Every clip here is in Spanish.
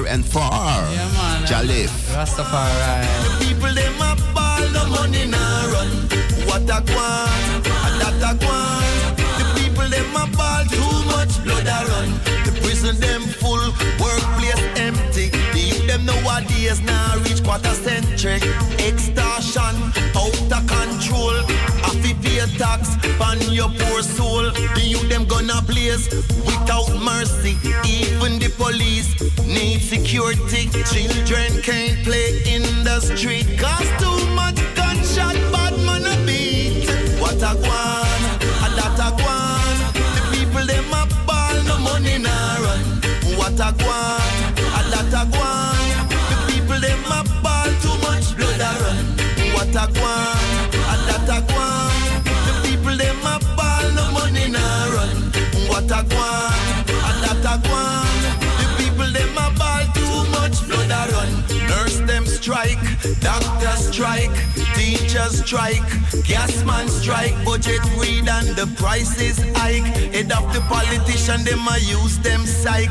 and far. Yeah, man. Jalif. Rastafari. The people them a ball, no money nah run. What a guan, a that a guan. The people them a ball, too much blood a run. The prison them full, workplace empty. The youth them nowadays now reach quarter century. Extortion, out of control. Afi pay tax on your poor soul. The youth them gonna blaze without mercy. Even the police need security. Children can't play in the street. Cause too much gunshot, bad man a beat. What a guan, a that a guan. The people them a ball, no money nah run. What a guan, a that a guan. The people them a ball, too much blood a run. What a guan, a that a guan. The people them a ball, no money nah run. What a guan, a that a guan. The people them a ball, too much blood a run. Nurse them strike, doctors strike, teachers strike, gas man strike, budget read and the prices hike. Head of the politician, them a use them psych.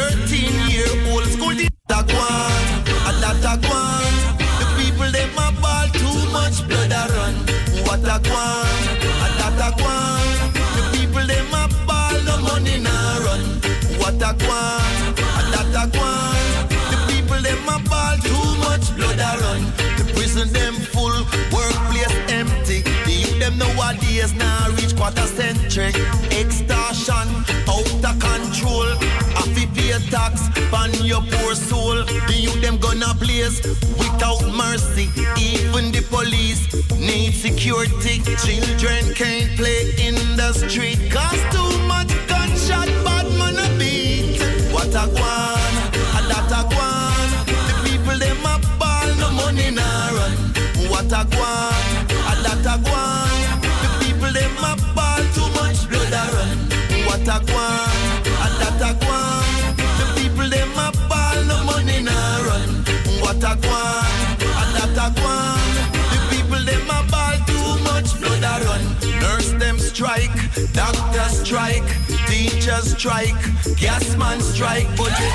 13-year-old school teacher guan, a lot a guan. The people them a ball, too much blood a run. What a guan, a lot a guan. The people them a ball, no money nah run. What a guan, a lot a guan. The people them a ball, too much blood a run. The prison them full, workplace empty. The youth them nowadays now reach quarter century. Extortion, out of control. Afi pay tax on your poor soul. The youth them gonna blaze without mercy. Even the police need security. Children can't play in the street. Cause too much gunshot, bad man a beat. What a guan, a that a guan. The people them a ball, no money nah run. What a guan, a that a guan. The people them a ball, too much blood a run. What a guan, a that a guan. The people them a ball, no money nah run. What a guan, a that a guan. The people them a ball, too much blood a run. Nurse them strike, doctors strike, teachers strike, gas man strike, budget.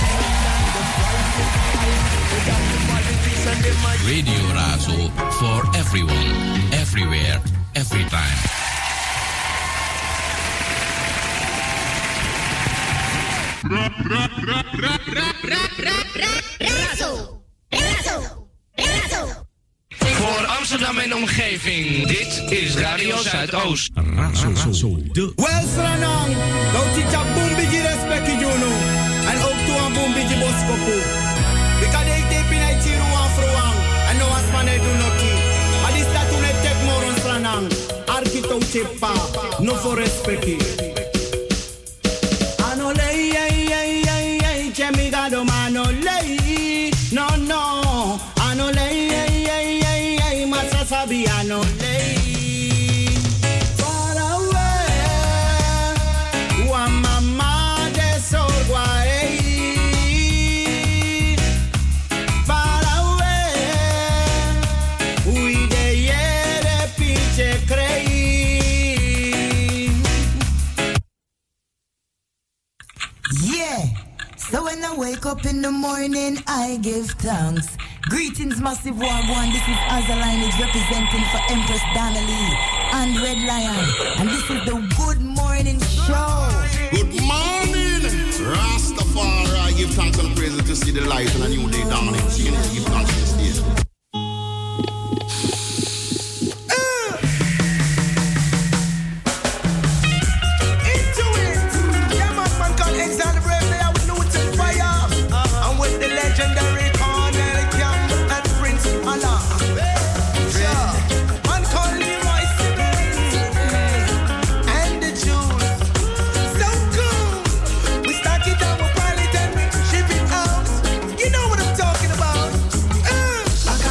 Radio Razo for everyone, everywhere, every time. Voor Amsterdam en omgeving, dit is Radio Zuidoost. Razo. Wel Sranang, nou tita bombigi respecti jono. En ook toe aan bombigi boskopu. Bika de ite pina itiru aan fruang. En no as mane do noki. Maar die staat toen het tek moron Sranang. Arkito chepa, no for respecti. Ano lei, chemigado mano lei. No, ano lei, masa sabi ano lei. Far away, wa mama de so guay. Far away, we de yere piche crei. Yeah. So when I wake up in the morning, I give thanks. Greetings, Massive Wagwan. This is Azalineage representing for Empress Donnelly and Red Lion. And this is the Good Morning Show. Good morning, Rastafari. Give thanks and praise to see the light and a new day dawning. Give thanks to this day. Legendary Cornel Campbell and Prince Allah. Man call Leroy Simmons and the Jews. So cool. We stack it down with pilot and we ship it out. You know what I'm talking about.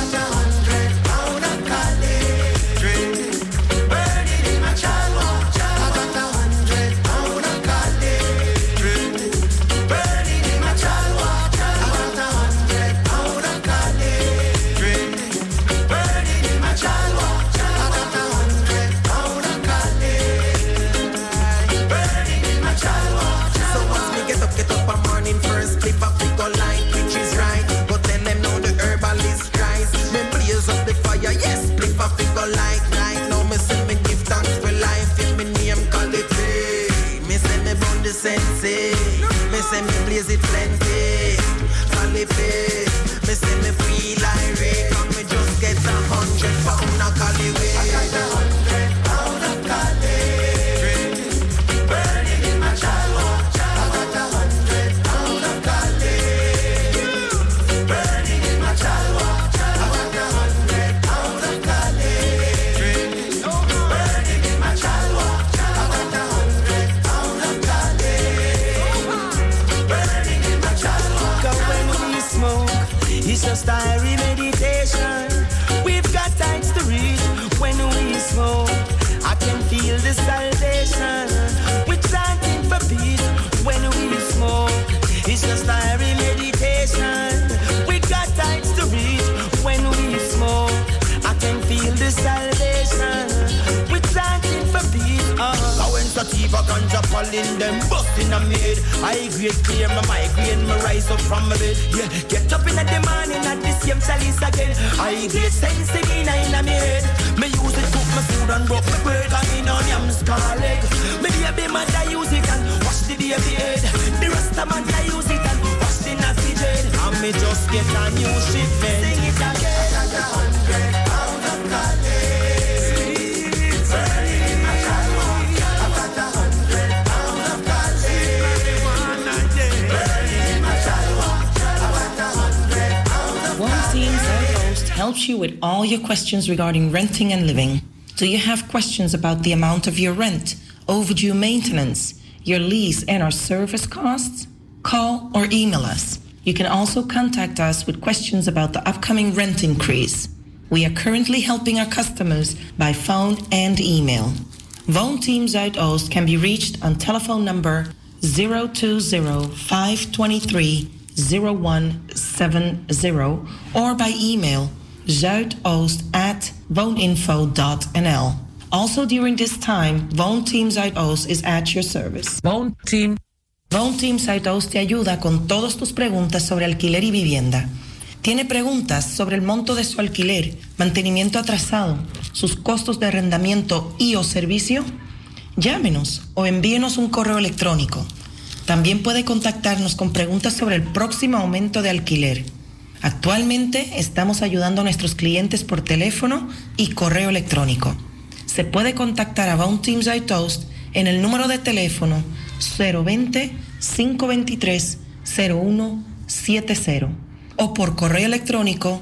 It's just diary meditation. We've got heights to reach when we smoke. I can feel the salvation. We're chanting for peace when we smoke. It's just diary meditation. We've got heights to reach when we smoke. I can feel the salvation. We're chanting for peace. I went to Tiva Ganja calling them busting on me head. I grade clear my migraine, my rise up from my bed. Yeah, get up in the morning at the same chalice again. I grade sense in my head. Me use it, cook my food and broke my bread. And in on yam scarlet. Me baby mother use it and wash the baby head. The rest of man I use it and wash the nappy head. And me just get a new shipment. Sing it again. I got 100 pounds of college. Helps you with all your questions regarding renting and living. Do you have questions about the amount of your rent, overdue maintenance, your lease and our service costs? Call or email us. You can also contact us with questions about the upcoming rent increase. We are currently helping our customers by phone and email. Woonteam Zuidoost can be reached on telephone number 020-523-0170 or by email zuidoost@wooninfo.nl. Also during this time, Woonteam Zuidoost is at your service. Woonteam Zuidoost te ayuda con todas tus preguntas sobre alquiler y vivienda. ¿Tiene preguntas sobre el monto de su alquiler, mantenimiento atrasado, sus costos de arrendamiento y o servicio? Llámenos o envíenos un correo electrónico. También puede contactarnos con preguntas sobre el próximo aumento de alquiler. Actualmente estamos ayudando a nuestros clientes por teléfono y correo electrónico. Se puede contactar a Woonteam Zuidoost en el número de teléfono 020-523-0170 o por correo electrónico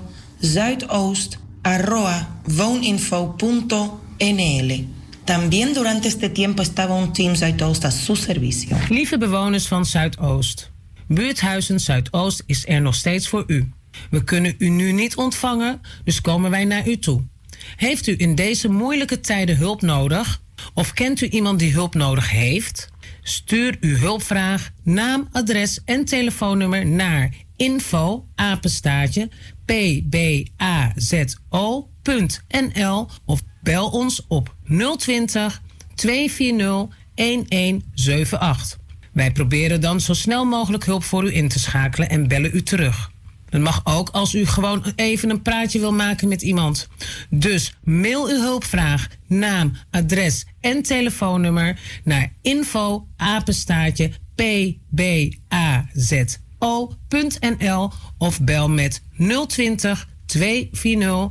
zuidoost@wooninfo.nl. También durante este tiempo está Woonteam Zuidoost a su servicio. Lieve bewoners van Zuidoost, Buurthuizen Zuidoost is er nog steeds voor u. We kunnen u nu niet ontvangen, dus komen wij naar u toe. Heeft u in deze moeilijke tijden hulp nodig? Of kent u iemand die hulp nodig heeft? Stuur uw hulpvraag, naam, adres en telefoonnummer naar info@pbazo.nl of bel ons op 020 240 1178. Wij proberen dan zo snel mogelijk hulp voor u in te schakelen en bellen u terug. Dat mag ook als u gewoon even een praatje wil maken met iemand. Dus mail uw hulpvraag, naam, adres en telefoonnummer naar info@pbazo.nl of bel met 020 240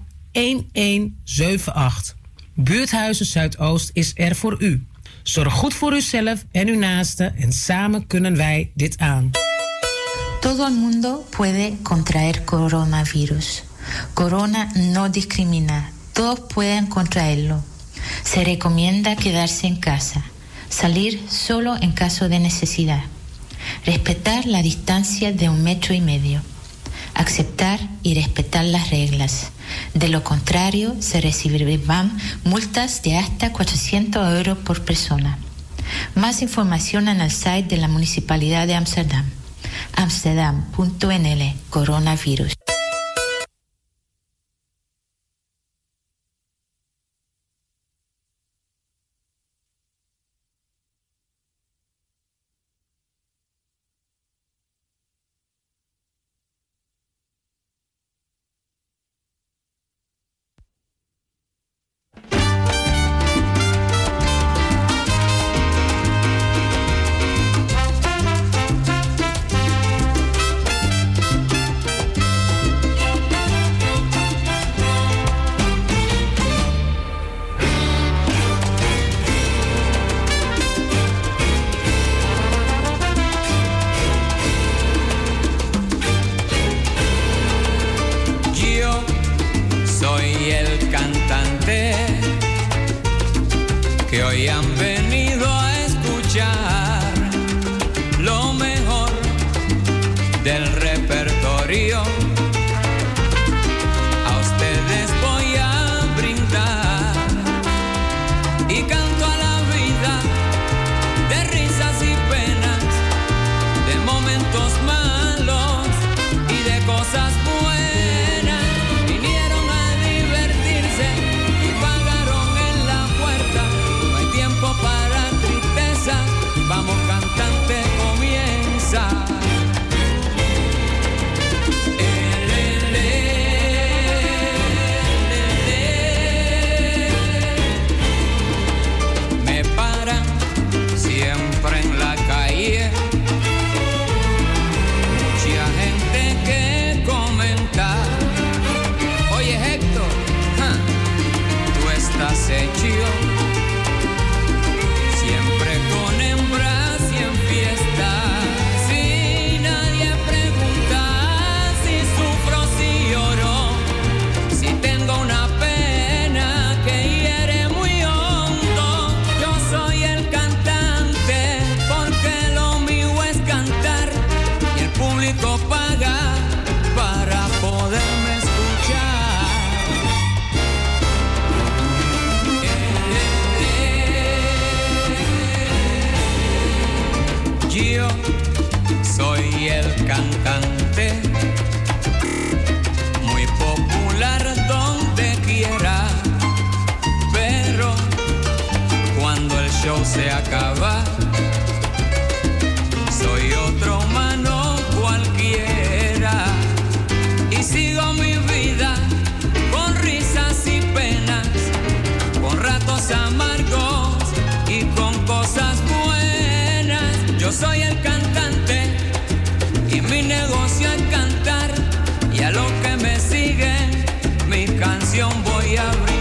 1178. Buurthuizen Zuidoost is er voor u. Zorg goed voor uzelf en uw naasten en samen kunnen wij dit aan. Todo el mundo puede contraer coronavirus. Corona no discrimina. Todos pueden contraerlo. Se recomienda quedarse en casa. Salir solo en caso de necesidad. Respetar la distancia de 1,5 metros. Aceptar y respetar las reglas. De lo contrario, se recibirán multas de hasta 400 € por persona. Más información en el site de la Municipalidad de Amsterdam. Amsterdam.nl Coronavirus. sigo mi vida con risas y penas, con ratos amargos y con cosas buenas. Yo soy el cantante y mi negocio es cantar, y a los que me siguen mi canción voy a brindar.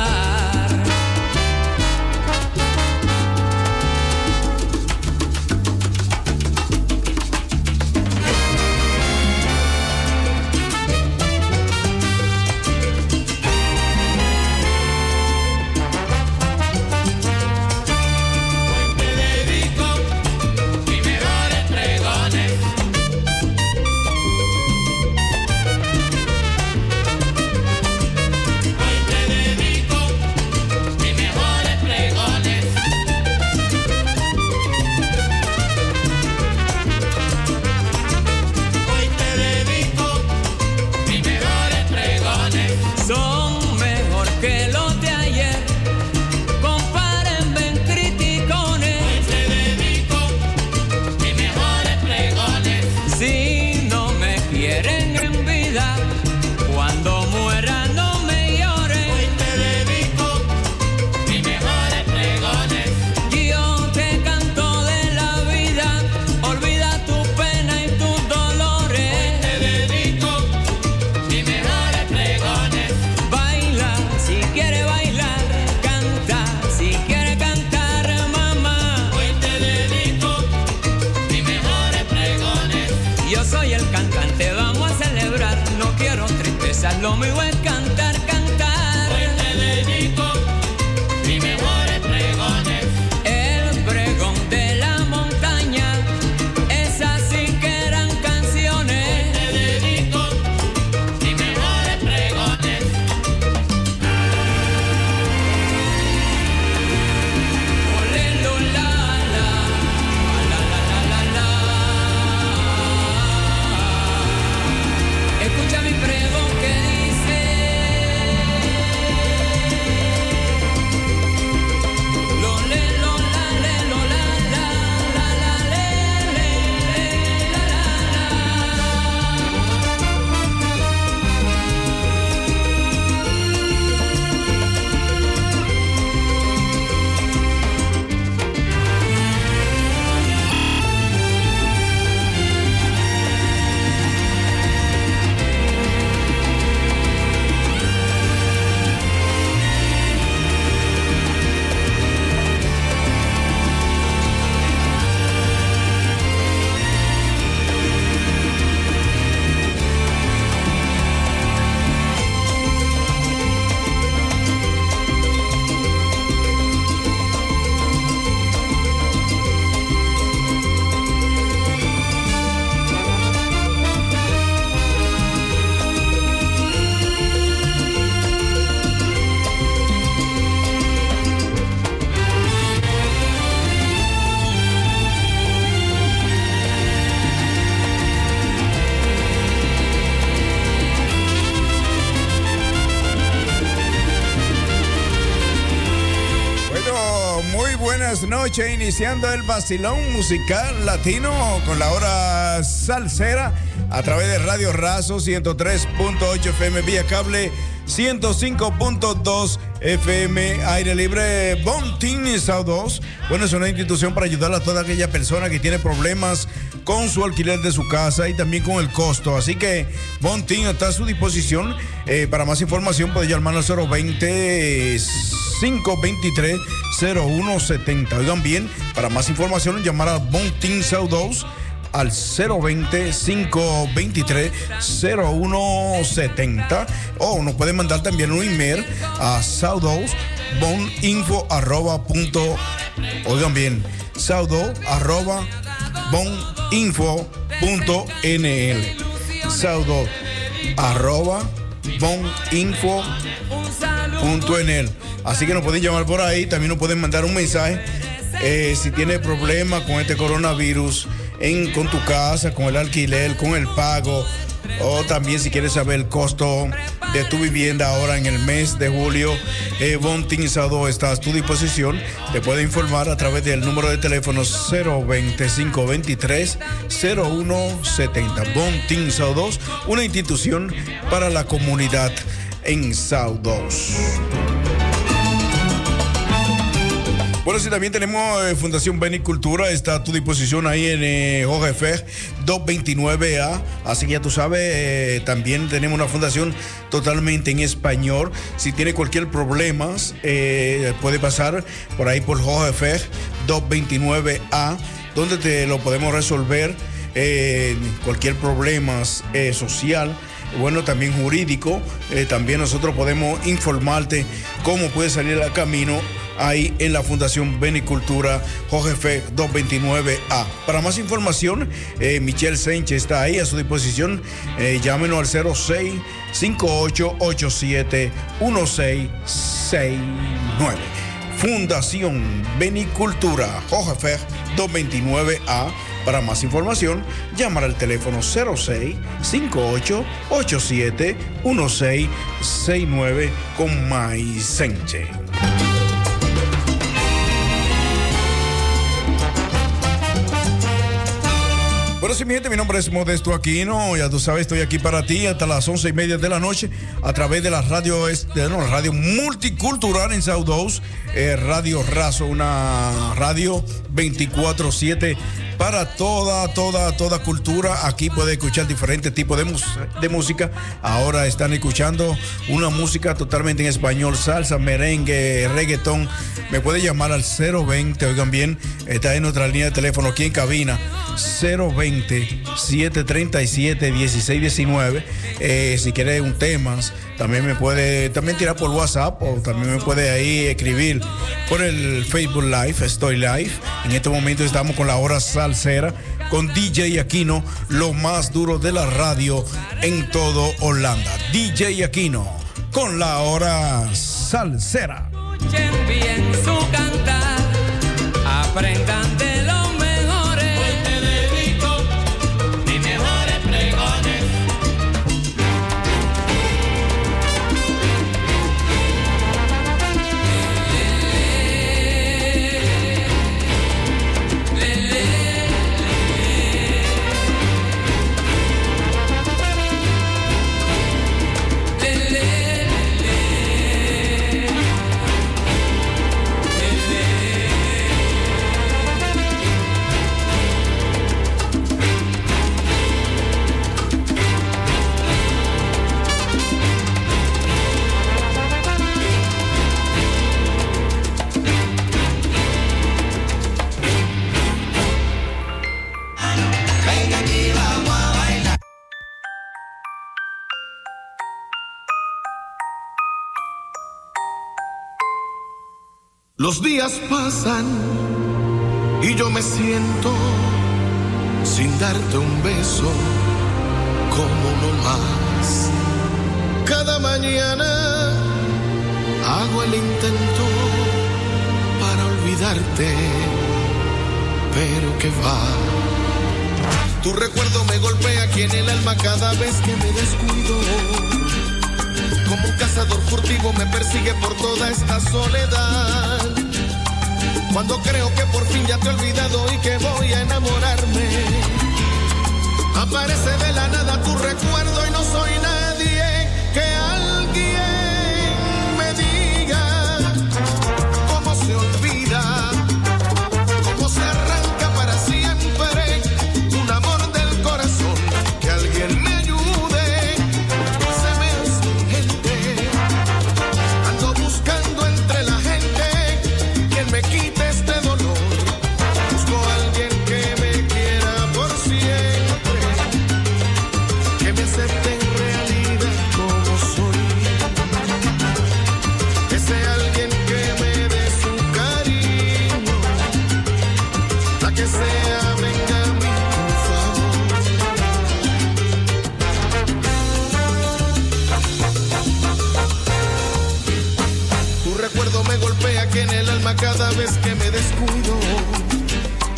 Lo mío es cantar, cantar. Hoy te dedico mis mejores pregones. El pregón de la montaña, esas sí que eran canciones. Hoy te dedico mis mejores pregones. Olelo la la, la la la la la. Escucha mi pregón que noche, iniciando el vacilón musical latino con la hora salsera a través de Radio Razo 103.8 FM vía cable, 105.2 FM aire libre. Bon Team South 2, bueno, es una institución para ayudar a toda aquella persona que tiene problemas con su alquiler de su casa y también con el costo. Así que Bon Team está a su disposición. Para más información puede llamar al 020 523 0170. Oigan bien, para más información llamar a Bon Team South 2 al 020-523-0170, o nos pueden mandar también un email a saudo.boninfo@, oigan bien, saudo.boninfo.nl, saudo.boninfo.nl. Así que nos pueden llamar por ahí, también nos pueden mandar un mensaje si tiene problemas con este coronavirus, con tu casa, con el alquiler, con el pago, o también si quieres saber el costo de tu vivienda ahora en el mes de julio. Bon Team Sao está a tu disposición. Te puede informar a través del número de teléfono 02523-0170. Bon Team Sao 2, una institución para la comunidad en Sao 2. Bueno, sí, también tenemos Fundación Benicultura, está a tu disposición ahí en Jorge Fer 229A, así que ya tú sabes, también tenemos una fundación totalmente en español. Si tiene cualquier problema, puede pasar por ahí por Jorge Fer 229A, donde te lo podemos resolver, cualquier problema social. Bueno, también jurídico, también nosotros podemos informarte cómo puedes salir al camino ahí en la Fundación Benicultura Jorge Fe 229A. Para más información, Michelle Sánchez está ahí a su disposición. Llámenos al 06-5887-1669. Fundación Benicultura Jorge Fe 229A. Para más información, llamar al teléfono 06-5887-1669 con Maisenche. Bueno, sí, mi gente, mi nombre es Modesto Aquino. Ya tú sabes, estoy aquí para ti hasta las 11:30 de la noche a través de la radio, la radio multicultural en Sao 2, Radio Razo, una radio 24/7 para toda cultura. Aquí puede escuchar diferentes tipos de música. Ahora están escuchando una música totalmente en español, salsa, merengue, reggaetón. Me puede llamar al 020, oigan bien, está en nuestra línea de teléfono aquí en cabina, 020-737-1619. Si quiere un tema, también me puede tirar por WhatsApp, o también me puede ahí escribir por el Facebook Live. Estoy live. En este momento estamos con la hora salsera con DJ Aquino, lo más duro de la radio en todo Holanda. DJ Aquino con la hora salsera. Escuchen bien su cantar, aprendan de los mejores. Hoy te dedico mis mejores pregones. Los días pasan y yo me siento sin darte un beso como uno más. Cada mañana hago el intento para olvidarte, pero que va. Tu recuerdo me golpea aquí en el alma cada vez que me descuido. Como un cazador furtivo me persigue por toda esta soledad. Cuando creo que por fin ya te he olvidado y que voy a enamorarme, aparece de la nada tu recuerdo y no soy nadie. Que alguien me diga cómo se olvida, cómo se arranca para siempre un amor del corazón. Que alguien me ayude, se me hace urgente. Ando buscando entre la gente quien me quite este dolor. Busco a alguien que me quiera por siempre, que me acepte en realidad como soy. Que sea alguien que me dé su cariño, la que sea venga a mí, por favor. Tu recuerdo me golpea aquí en el alma cada vez que me descuido.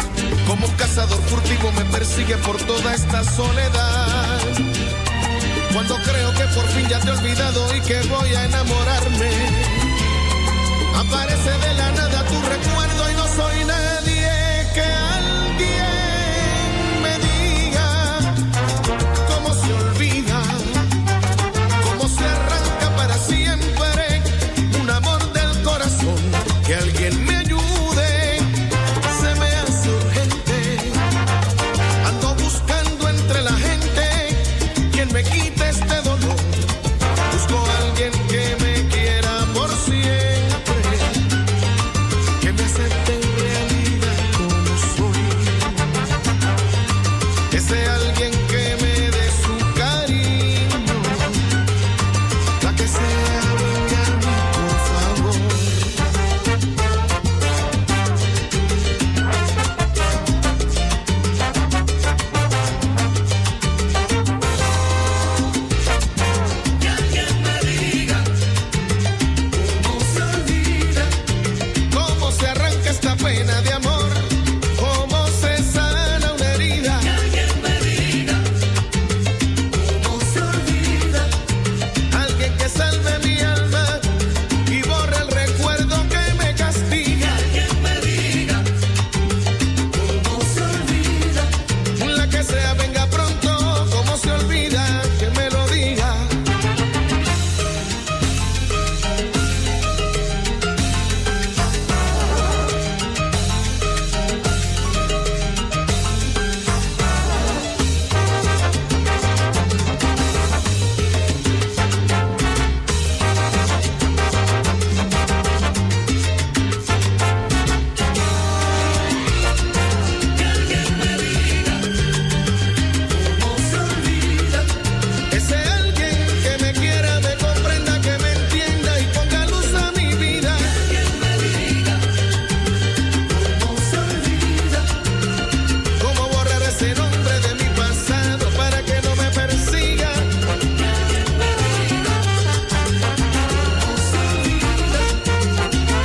Como un cazador furtivo me persigue por toda esta soledad. Cuando creo que por fin ya te he olvidado y que voy a enamorarme, aparece de la nada tu recuerdo y no soy nadie. Que alguien me diga cómo se olvida, cómo se arranca para siempre un amor del corazón. Que alguien me ayude, se me hace urgente. Ando buscando entre la gente quien me quite este dolor. Busco a alguien que me quiera por siempre, que me acepte en realidad como soy. Ese alguien que me dé su cariño, la que sea venga a mí, por favor. Que alguien me diga cómo se olvida, ¿Cómo se arranca esta pena de amor? ¿Cómo se sana una herida? que alguien me diga cómo se olvida, Alguien que salve mi alma y borre el recuerdo que me castiga. que alguien me diga cómo se olvida, La que sea venga pronto, ¿cómo se olvida? Que me lo diga. que alguien me diga cómo se olvida, Ese alguien que me quiera, me comprenda, que me entienda y ponga luz a mi vida. que alguien me diga cómo se olvida, ¿Cómo borrar ese nombre de mi pasado para que no me persiga? que alguien me diga cómo se olvida.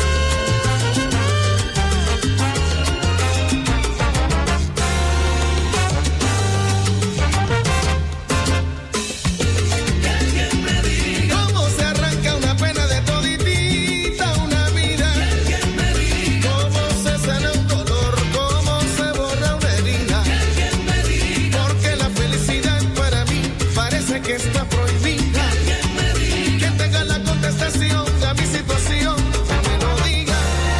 Que alguien me diga, ¿Cómo se arranca una pena de toditita una vida? que alguien me diga, ¿Cómo se sana un dolor? ¿Cómo se borra una herida? que alguien me diga, Porque la felicidad para mí parece que está prohibida. que alguien me diga, Quien tenga la contestación a mi situación, que me lo diga.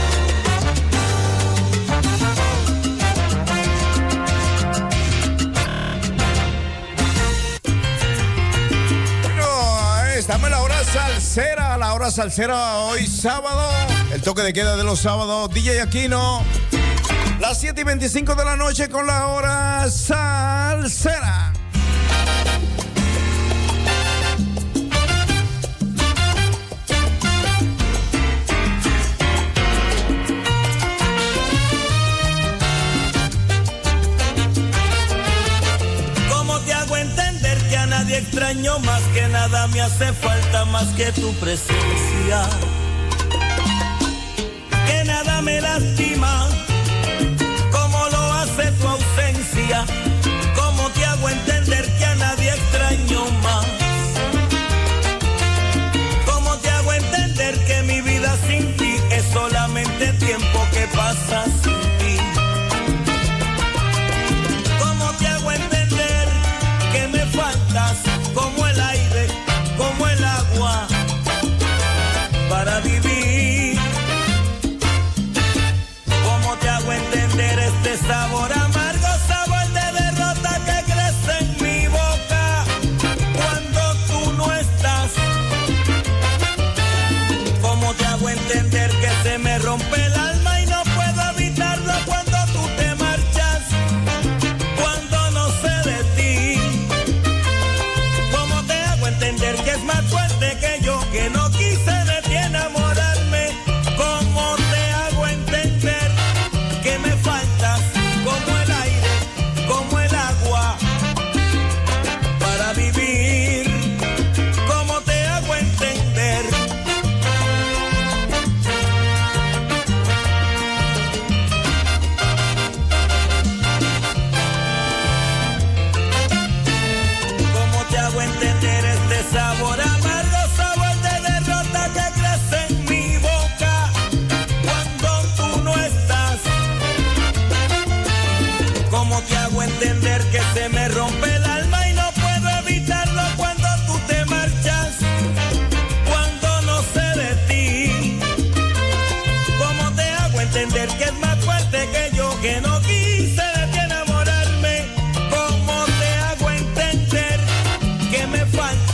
Bueno, estamos en la hora salsera hoy sábado. El toque de queda de los sábados, DJ Aquino. Las 7:25 de la noche con la hora salsera. ¿Cómo te hago entender que a nadie extraño más que nada me hace falta más que tu presencia? Que nada me lastima como lo hace tu ausencia. ¿Cómo te hago entender que a nadie extraño más? ¿Cómo te hago entender que mi vida sin ti es solamente tiempo que pasa sin ti? ¿Cómo te hago entender que me faltas como el aire, como el agua para vivir? ¿Cómo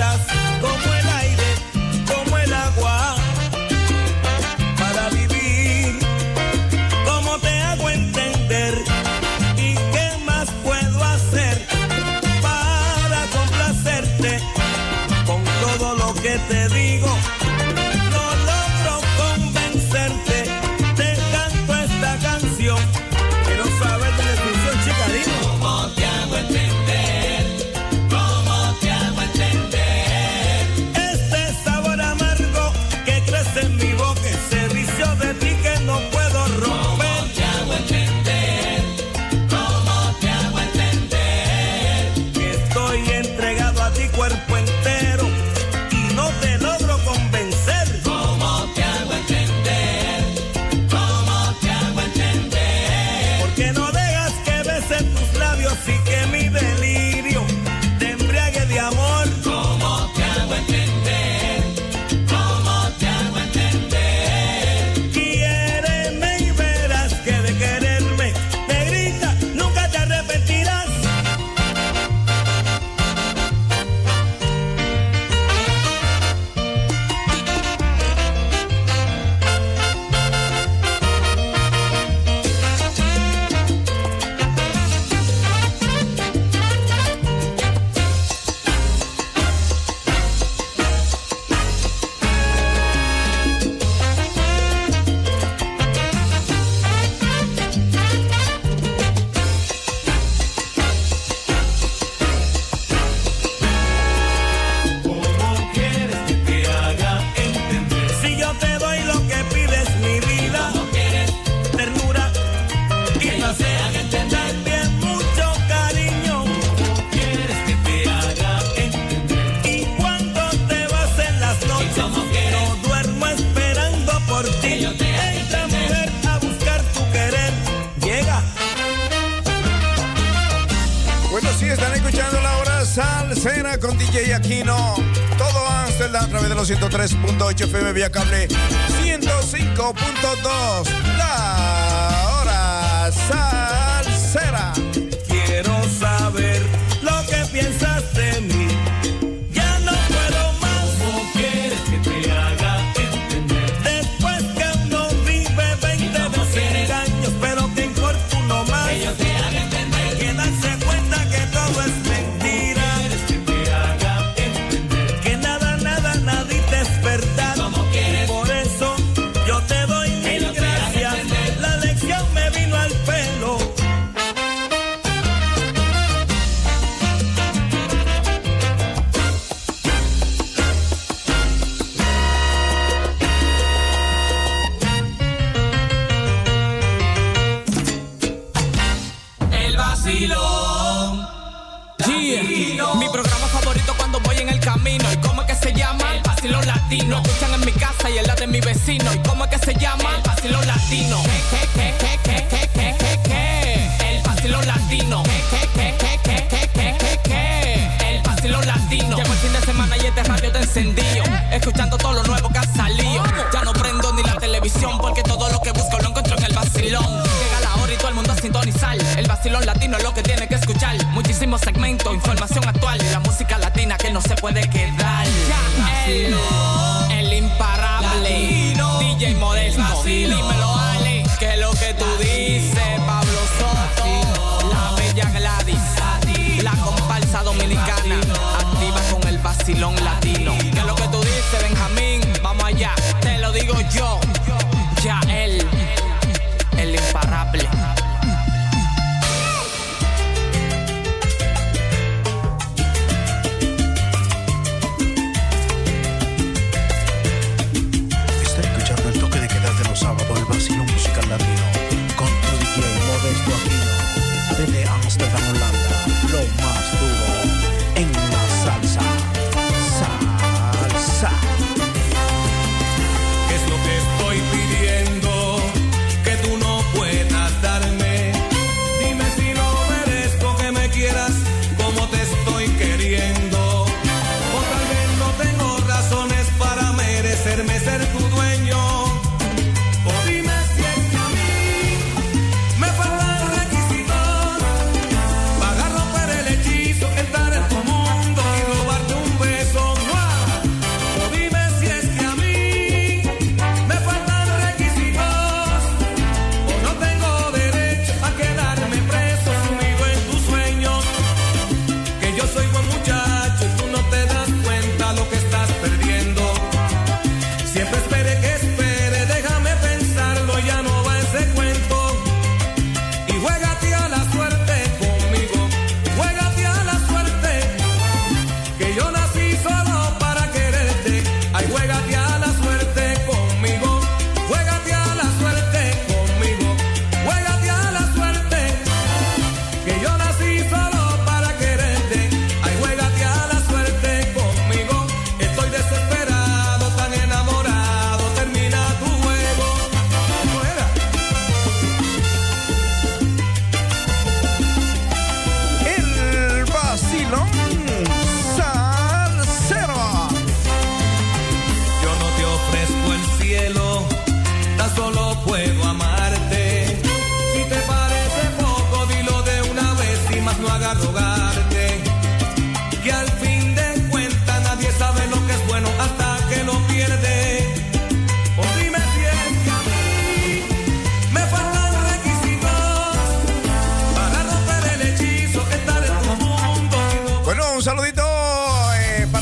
necesitas como el aire, como el agua para vivir. ¿Cómo te hago entender? ¿Y qué más puedo hacer para complacerte con todo lo que te digo? No logro convencerte, te canto esta canción. Quiero saber de la descripción, chica, dime. ¿Cómo te hago entender? ¿Cómo te hago entender? Este sabor amargo que crece en mi boca, ese vicio de ti que no puedo romper. ¿Cómo te hago entender? ¿Cómo te hago entender? Que estoy entregado a ti cuerpo entero y no te logro convencer. ¿Cómo te hago entender? ¿Cómo te hago entender? Porque no dejas que besen tus labios y que mi delirio te embriague de amor. ¿Cómo te hago entender? ¿Cómo te hago entender? Quiéreme y verás que de quererme, negrita, nunca te arrepentirás. ¿Cómo quieres que te haga entender? Si yo te doy lo que pides, mi vida. ¿Cómo quieres? Ternura y placer. También mucho cariño. ¿Cómo quieres que te haga entender? Y cuando te vas en las noches, no duermo esperando por ti. Esta mujer a buscar tu querer llega. Bueno, sí, están escuchando la hora salsera con DJ Aquino. Todo Amsterdam a través de los 103.8 FM vía cable 105.2. La hora salsera. Quiero saber lo que piensas de mí. Ya no puedo más. ¿Cómo quieres que te haga entender? Después que uno vive 20 desengaños, pero que importuno más. Que yo te haga entender. Que darse cuenta que todo es mentira. ¿Quieres que te haga entender? Que nada, nada, nadita es verdad. ¿Cómo quieres? Por eso yo te doy mil gracias. La lección me vino al pelo. El vacilón. Mi programa favorito cuando voy en el camino. ¿Y cómo es que se llama? El vacilón latino. Lo escuchan en mi casa y en la de mi vecino. ¿Y cómo es que se llama? El vacilón latino. El vacilón latino. El vacilón latino. Llevo el fin de semana y este radio te encendido, escuchando todo lo nuevo que ha salido. Ya no prendo ni la televisión porque todo lo que busco lo encuentro en el vacilón. Llega la hora y todo el mundo a sintonizar. El vacilón latino es lo que tiene que escuchar. Muchísimos segmentos, información actual y la música latina que no se puede quedar. El imparable latino. DJ Modesto, dímelo Ale, que es lo que tú dices. Pablo Soto, la bella Gladys, la comparsa dominicana, activa con el vacilón latino. Que es lo que tú dices, Benjamín, vamos allá, te lo digo yo. Ya el imparable. Está escuchando el toque de queda de los sábados, el vacilón musical latino, con tu DJ Modesto Aquino, desde Amsterdam, Holanda, lo más duro en la salsa. Salsa. ¿Qué es lo que estoy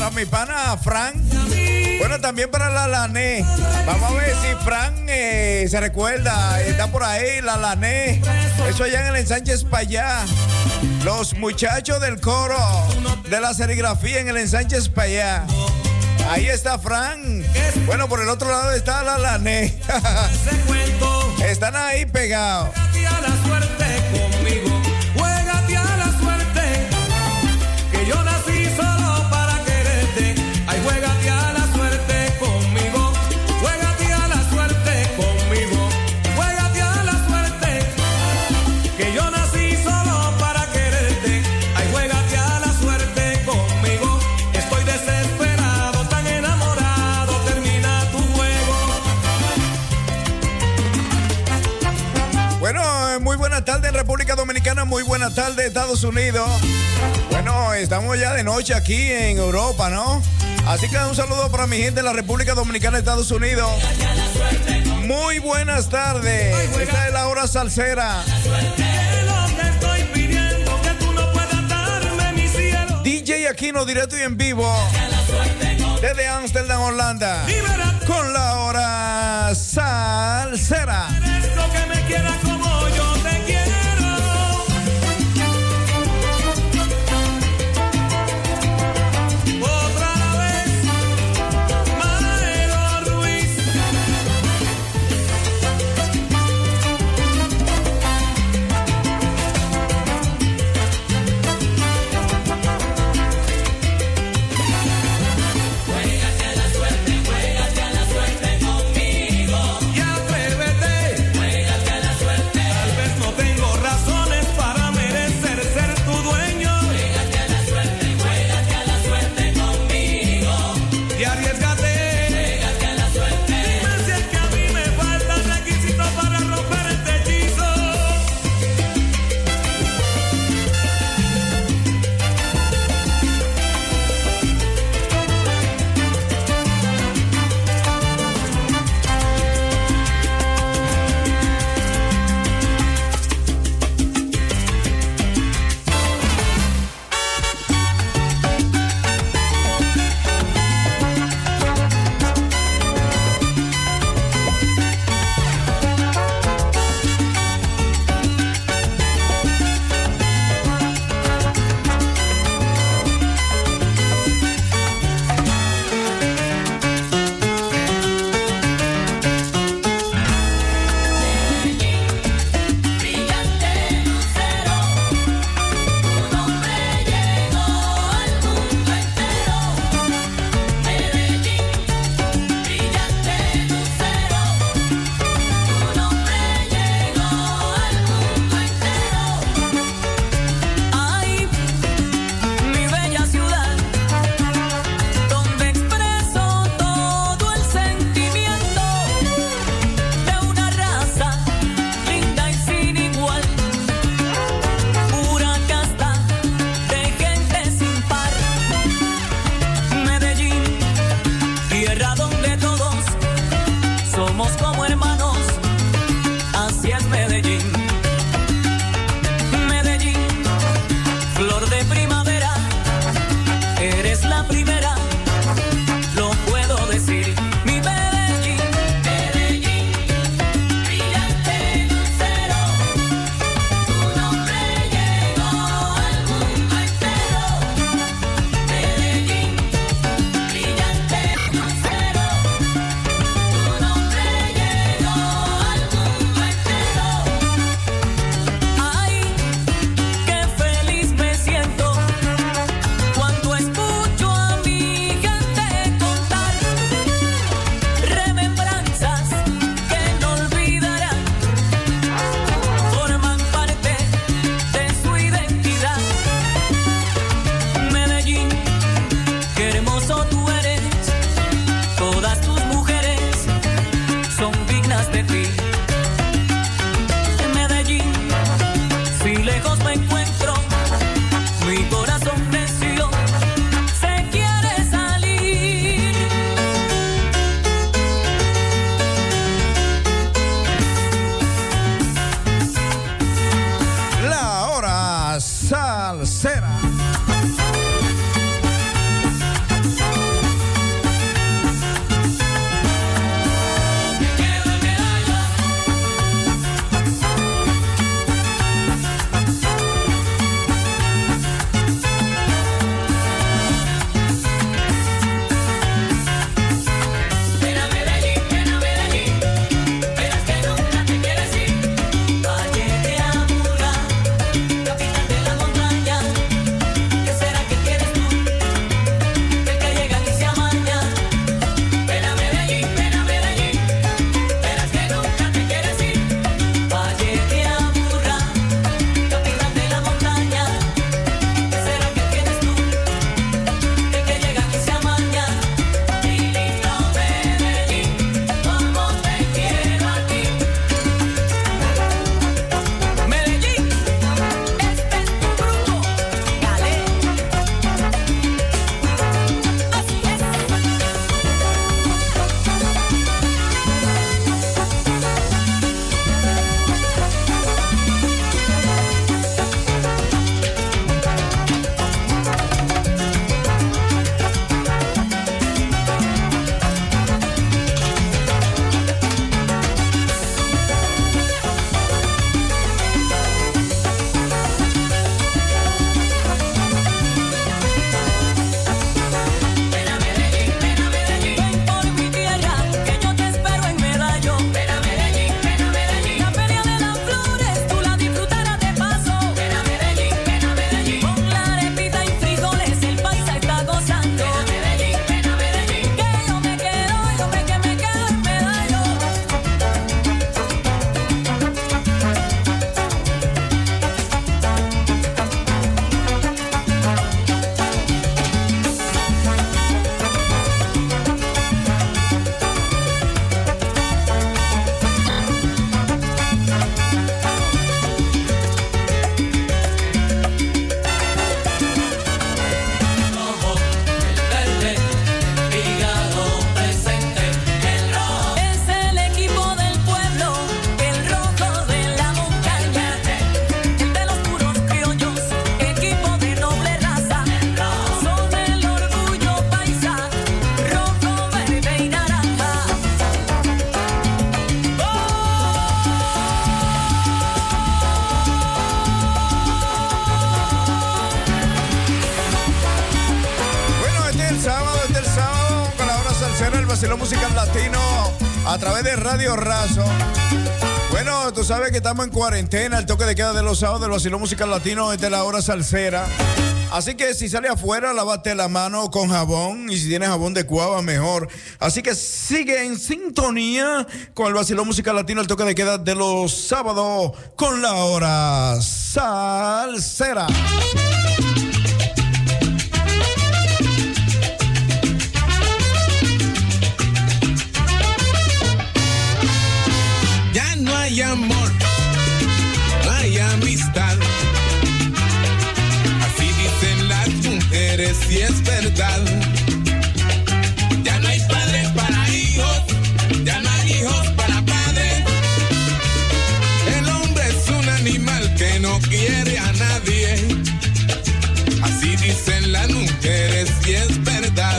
para mi pana Fran. Bueno, también para la Lané. Vamos a ver si Fran se recuerda. Está por ahí, la Lané. Eso allá en el ensanche Espaillá. Los muchachos del coro de la serigrafía en el ensanche Espaillá. Ahí está Fran. Bueno, por el otro lado está la Lané. Están ahí pegados. Juégate a la suerte conmigo. Juégate a la suerte. Que yo nací solo para quererte. Ay, juégate a la suerte conmigo. Juégate a la suerte conmigo. Juégate a la suerte. Que yo nací solo para quererte. Ay, juégate a la suerte conmigo. Estoy desesperado, tan enamorado. Termina tu juego. Bueno, muy buena tarde en República Dominicana, muy buena tarde Estados Unidos. Bueno, estamos ya de noche aquí en Europa, ¿no? Así que un saludo para mi gente de la República Dominicana, Estados Unidos. Muy buenas tardes. Esta es la hora salsera. DJ Aquino, directo y en vivo. Desde Amsterdam, Holanda. Con la hora salsera. Lo que me quieras como yo te quiero. Otra vez, Maelo Ruiz. Juégate a la suerte conmigo. Y atrévete. Vacilón Musical Latino a través de Radio Razo. Bueno, tú sabes que estamos en cuarentena, el toque de queda de los sábados del Vacilón Musical Latino es de la hora salsera. Así que si sale afuera, lávate la mano con jabón y si tienes jabón de cuava, mejor. Así que sigue en sintonía con el Vacilón Musical Latino, el toque de queda de los sábados con la hora salsera. Ya no hay amor, no hay amistad. Así dicen las mujeres y es verdad. Ya no hay padres para hijos, ya no hay hijos para padres. El hombre es un animal que no quiere a nadie. Así dicen las mujeres y es verdad.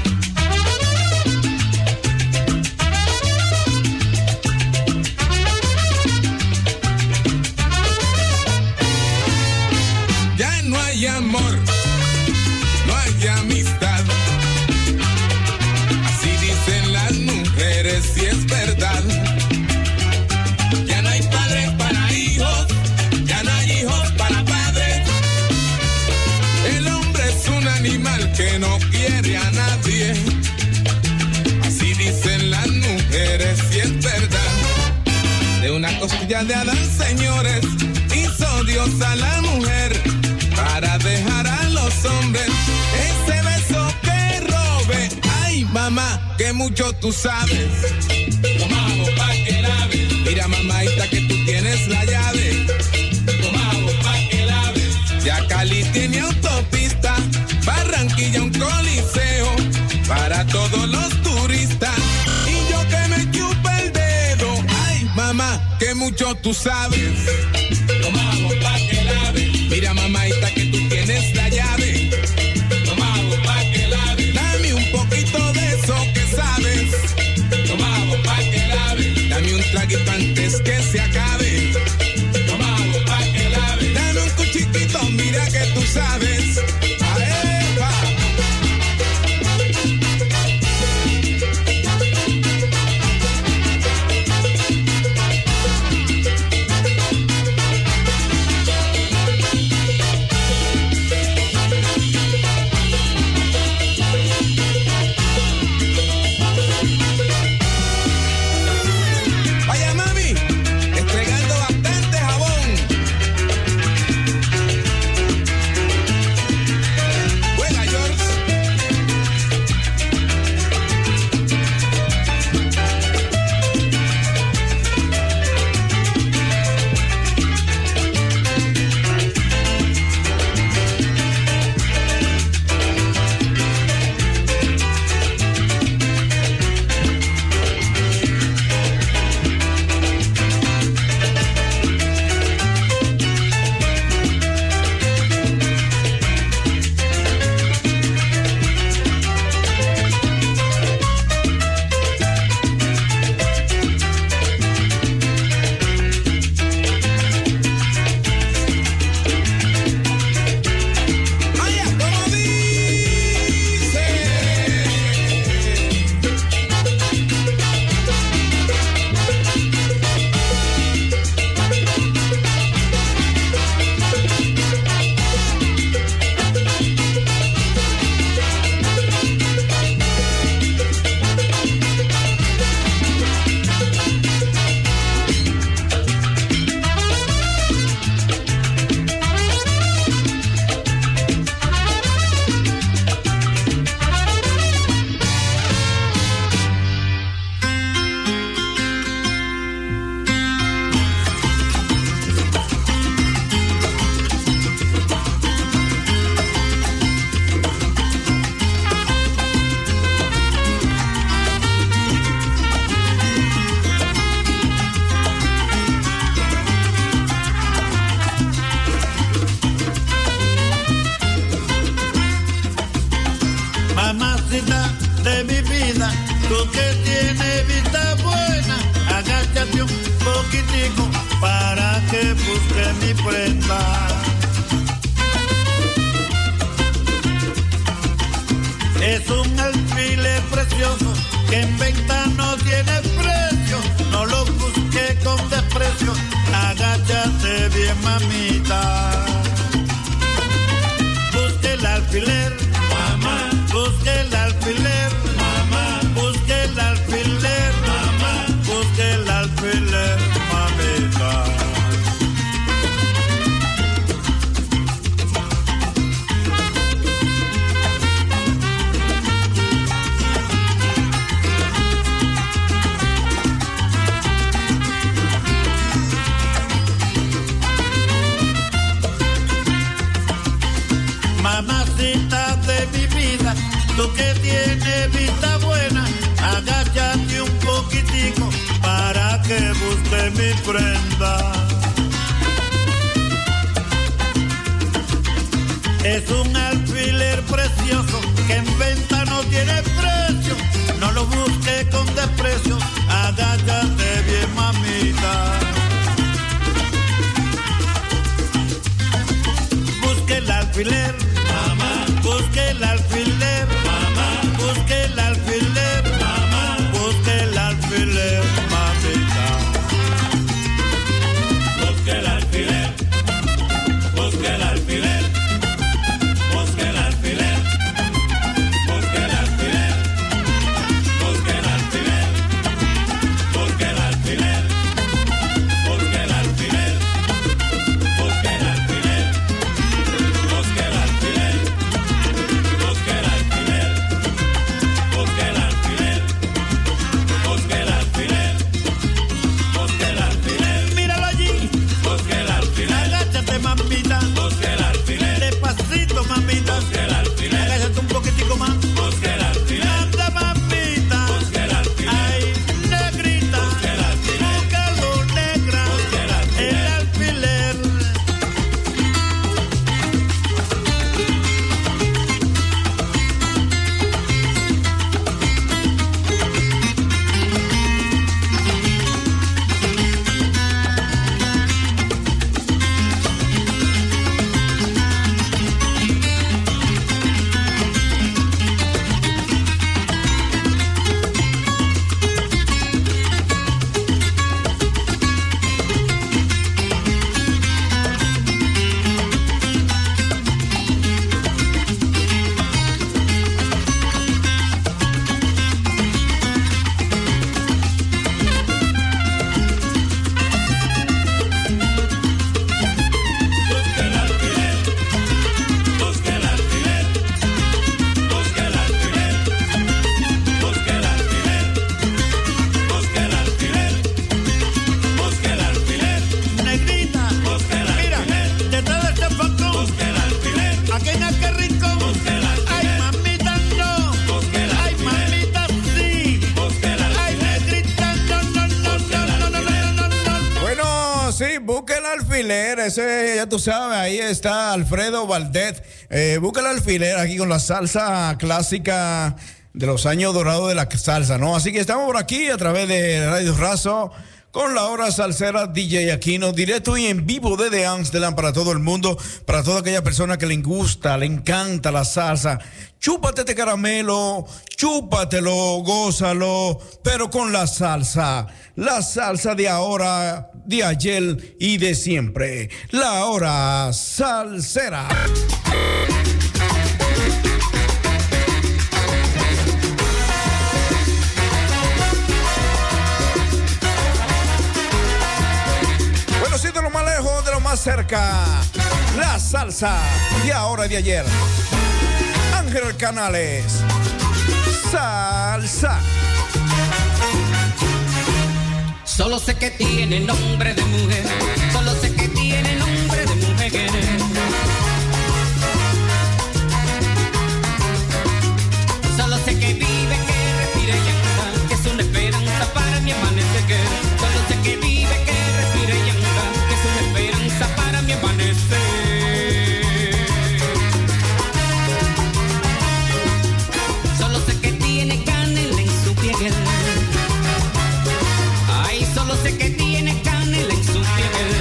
Ya no hay amor, no hay amistad. Así dicen las mujeres y es verdad. Ya no hay padres para hijos, ya no hay hijos para padres. El hombre es un animal que no quiere a nadie. Así dicen las mujeres y es verdad. De una costilla de Adán, señores, hizo Dios a la mujer para dejar a los hombres ese beso que robe. Ay, mamá, que mucho tú sabes. Tomamos pa' que lave. Mira, mamaita, que tú tienes la llave. Tomamos pa' que lave. Ya Cali tiene autopista, Barranquilla un coliseo para todos los turistas. Y yo que me chupa el dedo. Ay, mamá, que mucho tú sabes. Tomamos pa' que lave. Mira, mamaita, que tú tienes la llave. Tomamos pa' que lave. Dame un poquito de eso que sabes. Tomamos pa' que lave. Dame un traguito antes que se acabe. Tomamos pa' que lave. Dame un cuchitito, mira que tú sabes. ¡Aepa! Vaya mami, entregando bastante jabón. Juega George. Vaya, como dice. Mamacita de mi vida, tú que tienes vista buena, agáchate un poquitico para que busque mi prenda. Es un alfiler precioso que que tiene vista buena, agáchate un poquitico para que busque mi prenda. Es un alfiler precioso que en venta no tiene precio. No lo busque con desprecio, agáchate bien, mamita. Busque el alfiler, mamá. Busque el alfiler, mamá. Busque el alfiler, mamá. Busque el alfiler, mamita. Busque el alfiler, busque el alfiler. Ese, ya tú sabes, ahí está Alfredo Valdés. Busca el alfiler aquí con la salsa clásica de los años dorados de la salsa, ¿no? Así que estamos por aquí a través de Radio Razo con la hora salsera DJ Aquino, directo y en vivo desde Amsterdam para todo el mundo, para toda aquella persona que le gusta, le encanta la salsa. Chúpate este caramelo, chúpatelo, gózalo, pero con la salsa de ahora, de ayer y de siempre. La hora salsera. Bueno, sí, de lo más lejos, de lo más cerca, la salsa de ahora y de ayer. Ángel Canales, salsa. Solo sé que tiene nombre de mujer, solo sé que tiene nombre de mujer. Solo sé que vive, que respira y anda, que es una esperanza para mi amanecer. Solo sé que vive, que respira y anda, que es una esperanza para mi amanecer. Solo sé que tiene canela en su piel. Solo sé que tiene canela en su piel.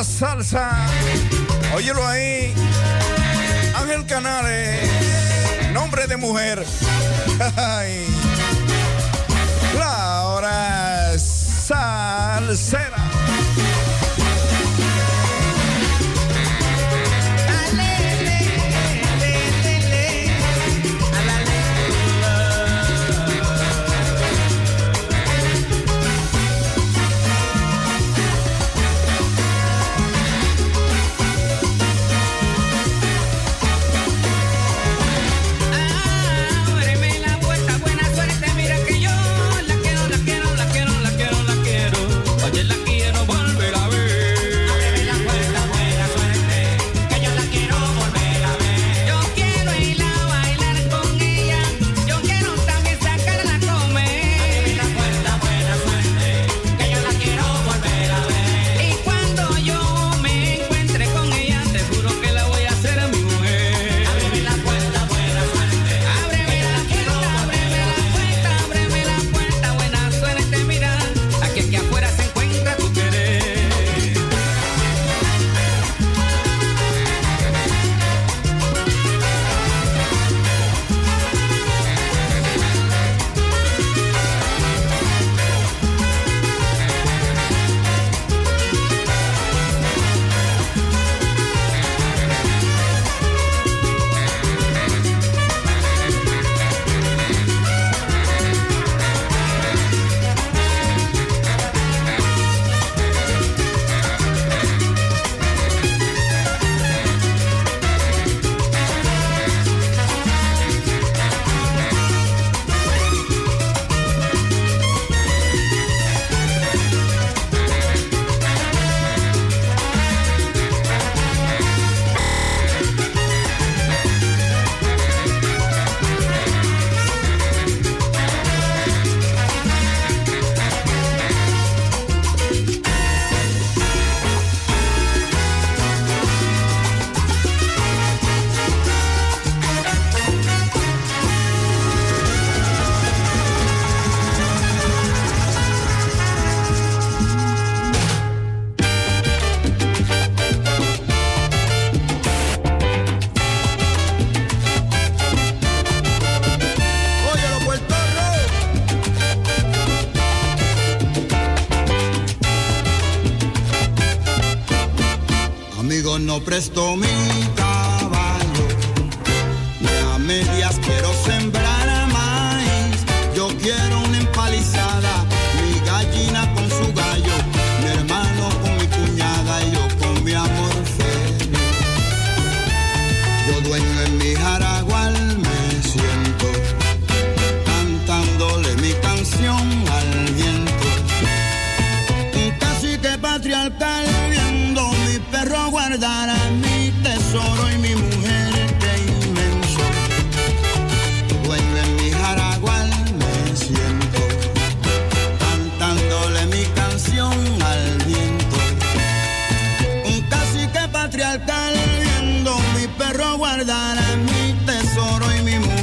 salsa. Óyelo ahí. Ángel Canales, nombre de mujer. La hora salsera. No presto mi caballo, ni a medias quiero sembrar maíz. Yo quiero una empalizada, mi gallina con su gallo, mi hermano con mi cuñada y yo con mi amor feliz. Yo dueño en mi jaragual me siento, cantándole mi canción al viento. Un cacique patriarcal viendo mi perro guardar a mi tesoro y mi mujer de inmenso. Dueño en mi jaragual me siento, cantándole mi canción al viento. Un cacique patriarcal viendo mi perro guardar a mi tesoro y mi mujer